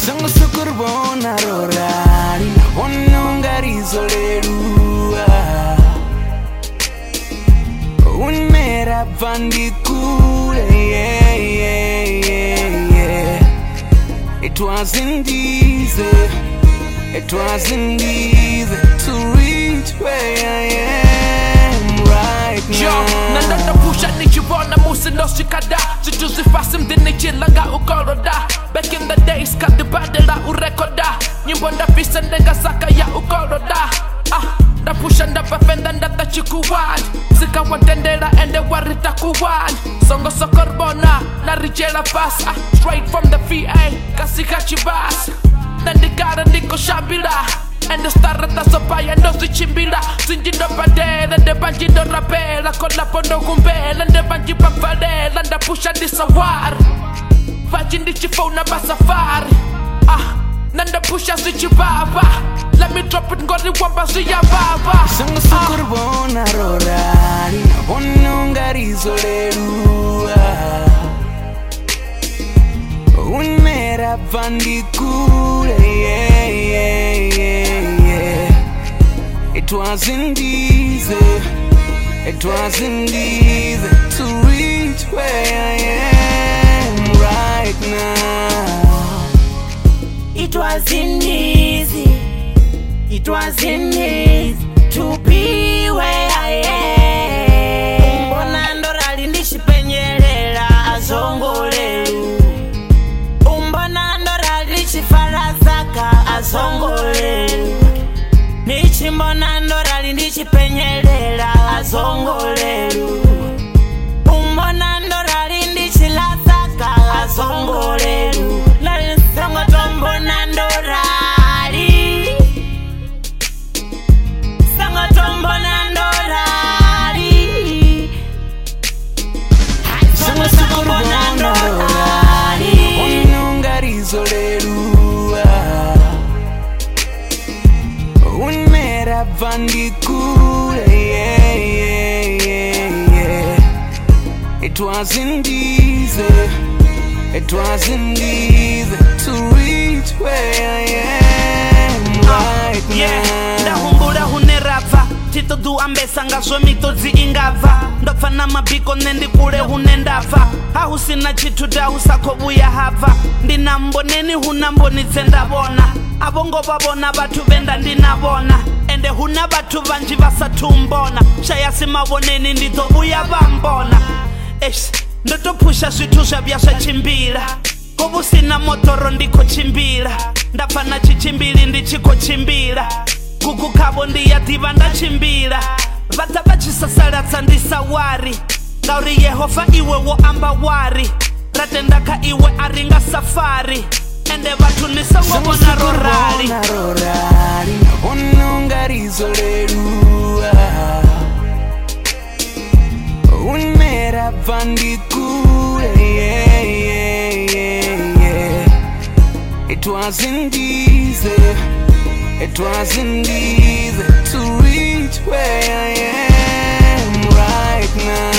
Sango sokorbona rorari na bononga rizolerua Unmera vandikule It wasn't easy to reach where I am right now. Nanda pusha nichibona musi no shikada Sijuzi fasim dini chilanga ukoroda Back in the days kadi badela urekoda Nyimbo ndafisa ndenga saka ya ukoroda Da pusha ndafafenda ndafachikuwad Zika watendela ende warita kuwad Songo sokorbona na rijela fast Straight from the VA kasika chibas Nandikara niko shambila Ende starata sopaya ndo zichimbila Sinjindo padela nde banjindo rapela Kola pondo kumbela nde banji pamfalela Nda pusha ndi sawari Vaji ndi chifona basafari Nanda pusha zichibaba Let me drop it ngori wamba ziyababa Sango sokorbona rorari na bononga rizolerua Unmera vandikule It wasn't easy to reach where I am right now. It wasn't easy to be where I am. Umbona ndorali ndishipenyelela azongolelu Umbona ndorali ndishifarazaka azongolelu Nichimbona ndorali ndichipenyelela azongolelu Umbona ndorali ndichilasaka azongolelu Nalisongo tombona ndorali Songo tombona ndorali Sango sokorbona rorari bononga rizolerua Unmera vandikule It wasn't easy to reach where I am right now. Ndahumbura hunerava Titodu ambesa ngazwe mitodzi ingava Ndopfana mabiko nendi kule hunendava Ahusina chitu dahusako buya hava Ndina mboneni huna mbonitse ndabona Abongo babona batu benda ndinabona Ende huna batu banji basatumbona Shayasi maboneni ndito buya bambona Ndoto pusha switu shabyasha chimbila Kobu sina motoro ndiko chimbila Ndapana chichimbili ndichiko chimbila Kuku kabo ndiyativa ndachimbila Vata vachisasalatsa ndisawari Ngauri Yehova iwe wo amba wari Ratendaka iwe aringa safari Ende vatu nisongo bona rorari Bononga rizolerua Unmera vandikule It wasn't easy to reach where I am right now.